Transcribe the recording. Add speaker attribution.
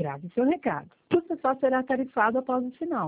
Speaker 1: Grave seu recado. O pessoal será tarifado após o sinal.